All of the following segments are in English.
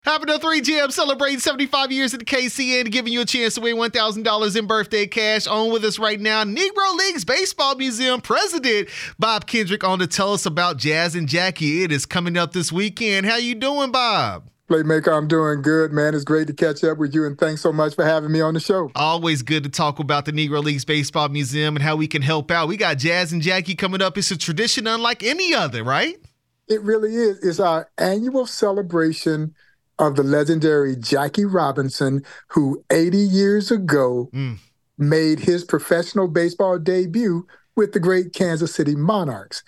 Having a 3GM celebrating 75 years at the KCN, giving you a chance to win $1,000 in birthday cash. On with us right now, Negro Leagues Baseball Museum President Bob Kendrick on to tell us about Jazz and Jackie. It is coming up this weekend. How you doing, Bob? Playmaker, I'm doing good, man. It's great to catch up with you, and thanks so much for having me on the show. Always good to talk about the Negro Leagues Baseball Museum and how we can help out. We got Jazz and Jackie coming up. It's a tradition unlike any other, right? It really is. It's our annual celebration of the legendary Jackie Robinson, who 80 years ago made his professional baseball debut with the great Kansas City Monarchs.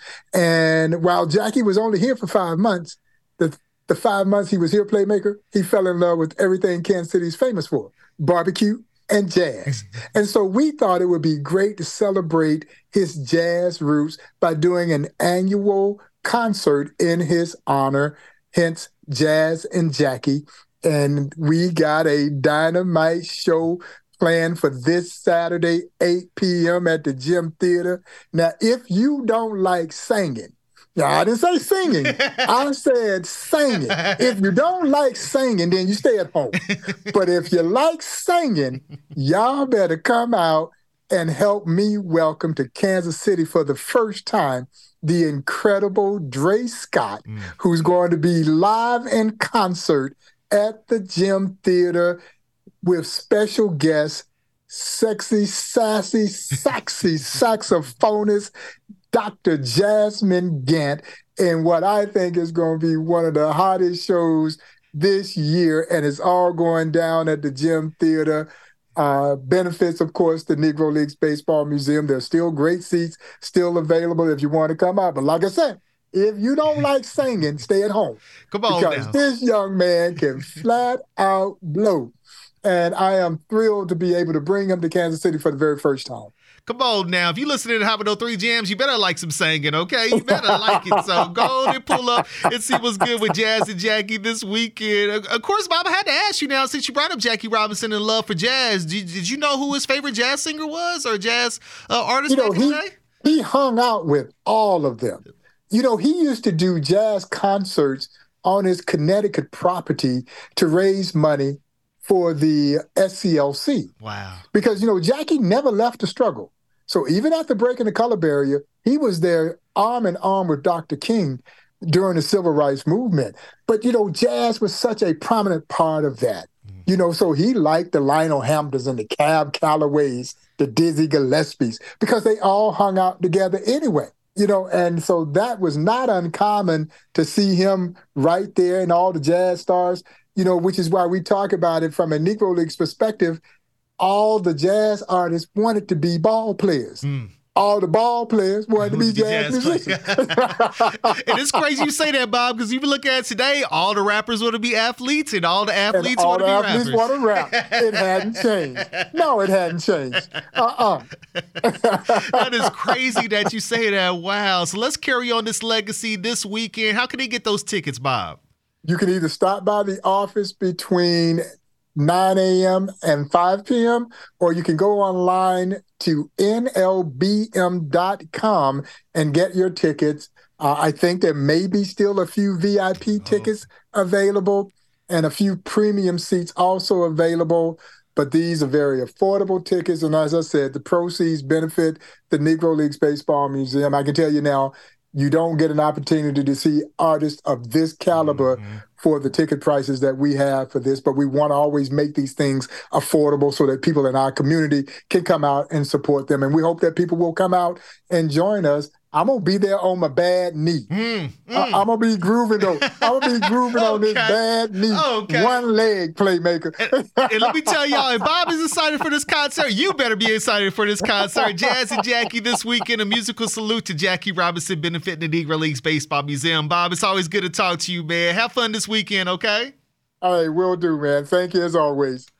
And while Jackie was only here for 5 months, the 5 months he was here, Playmaker, he fell in love with everything Kansas City is famous for, barbecue and jazz. And so we thought it would be great to celebrate his jazz roots by doing an annual concert in his honor, hence Jazz and Jackie. And we got a dynamite show planned for this Saturday, 8 p.m. at the Gym Theater. Now, if you don't like singing, now, I didn't say singing. I said singing. If you don't like singing, then you stay at home. But if you like singing, y'all better come out and help me welcome to Kansas City for the first time the incredible Dre Scott, who's going to be live in concert at the Gym Theater with special guests, sexy, sassy, sexy saxophonist, Dr. Jasmine Gant, and what I think is going to be one of the hottest shows this year, and it's all going down at the Gym Theater. Benefits, of course, the Negro Leagues Baseball Museum. There's still great seats still available if you want to come out. But like I said, if you don't like singing, stay at home. Come on because now. This young man can flat out blow. And I am thrilled to be able to bring him to Kansas City for the very first time. Come on now. If you're listening to Having No 3 Jams, you better like some singing, okay? You better like it. So go on and pull up and see what's good with Jazz and Jackie this weekend. Of course, Bob, I had to ask you now, since you brought up Jackie Robinson and love for jazz, did you know who his favorite jazz singer was or jazz artist back in the day? He hung out with all of them. You know, he used to do jazz concerts on his Connecticut property to raise money for the SCLC. Wow. Because, you know, Jackie never left the struggle. So even after breaking the color barrier, he was there arm in arm with Dr. King during the civil rights movement. But, you know, jazz was such a prominent part of that. You know, so he liked the Lionel Hamptons and the Cab Callaways, the Dizzy Gillespies, because they all hung out together anyway. You know, and so that was not uncommon to see him right there and all the jazz stars, you know, which is why we talk about it from a Negro Leagues perspective. All the jazz artists wanted to be ball players. All the ball players wanted to be jazz musicians. And it's crazy you say that, Bob, because you look at it today, all the rappers want to be athletes and all the athletes want to be rappers. All the athletes want to rap. It hadn't changed. No, it hadn't changed. That is crazy that you say that. Wow. So let's carry on this legacy this weekend. How can they get those tickets, Bob? You can either stop by the office between 9 a.m. and 5 p.m., or you can go online to nlbm.com and get your tickets. I think there may be still a few VIP tickets available and a few premium seats also available, but these are very affordable tickets. And as I said, the proceeds benefit the Negro Leagues Baseball Museum. I can tell you now, you don't get an opportunity to see artists of this caliber for the ticket prices that we have for this, but we want to always make these things affordable so that people in our community can come out and support them. And we hope that people will come out and join us. I'm going to be there on my bad knee. I'm going to be grooving, though. I'm going to be grooving on this bad knee. One leg, Playmaker. And let me tell y'all, if Bob is excited for this concert, you better be excited for this concert. Jazz and Jackie this weekend, a musical salute to Jackie Robinson benefiting the Negro Leagues Baseball Museum. Bob, it's always good to talk to you, man. Have fun this weekend, okay? All right, will do, man. Thank you as always.